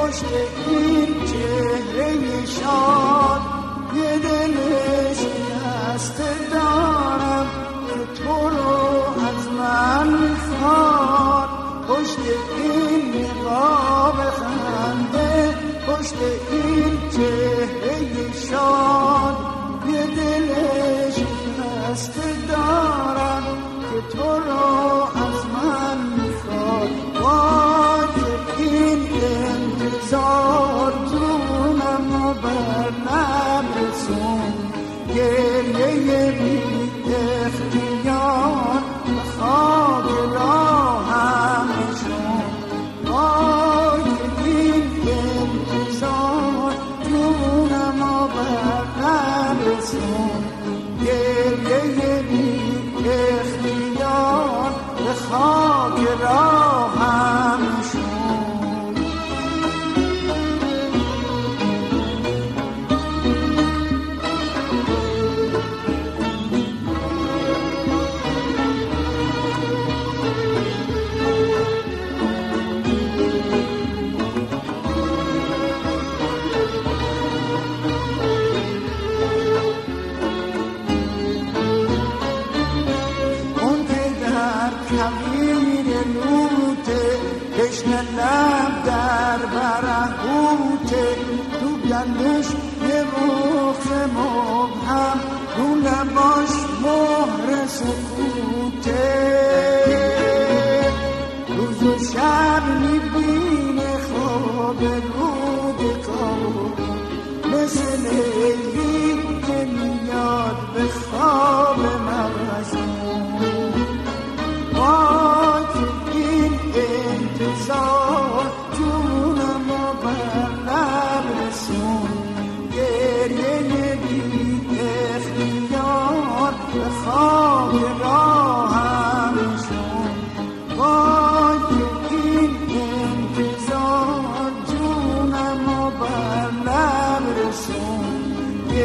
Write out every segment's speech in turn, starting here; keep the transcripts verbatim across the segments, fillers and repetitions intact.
پشت این چهره شاد یه دل شکسته دارم که تو رو از من میخواد. پشت این نقاب خنده، پشت این چهره شاد یه دل شکسته دارم که تو رو از من میخواد. وای این انتظار جونم رو بر لب رسون، گریه بی اختیار به خاک راهم نشون. وای این انتظار جونم رو بر لب رسون، گریه بی اختیار به خاک راهم نشون. کویر لوته تشنه لب در برهوته، تو گندش یه بغض مبهم، رو لباش مهر سکوته. روز و شب میبینه خواب رود کابل، مثل لیلی که میاد به خواب مغزون. وای این انتظار جونم رو بر لب رسون، گریه بی اختیار به خاک راهم نشون. وای این انتظار جونم رو بر لب رسون،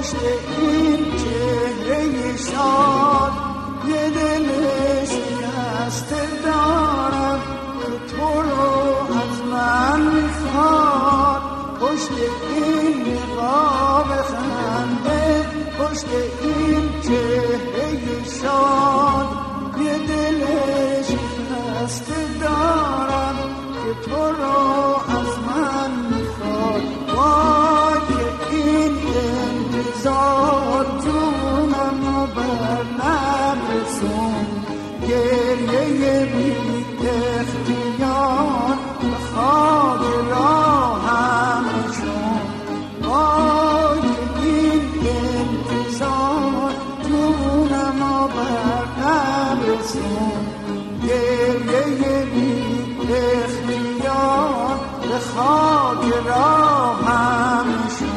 پشت این چهره شاد یه دل شکسته دارم که تو رو از من میخواد. پشت این نقاب خنده، پشت این چهره شاد یه دل شکسته دارم که تو رو از من میخواد. وای که این انتظار جونم رو بر نرسون، گریه بی اختیار به خاک راهم شد. وای که این انتظار جونم رو بر نرسون، گریه بی اختیار به خاک راهم شد.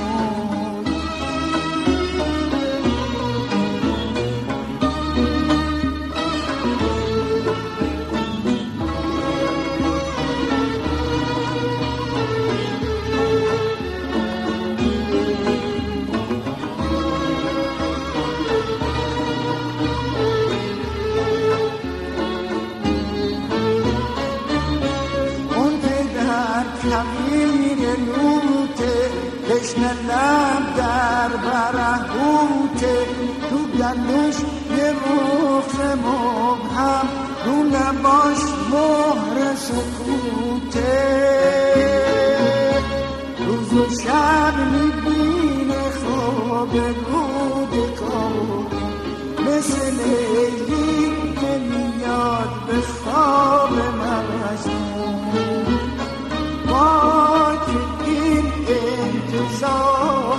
کویر لوته تشنه لب در برهوته، تو گلوش یه رخ مبهم، رو لباش مهر سکوته. روز و شب میبینه خواب رود کار، مثل لیلی که میاد به خواب مجنون. وای که این انتظار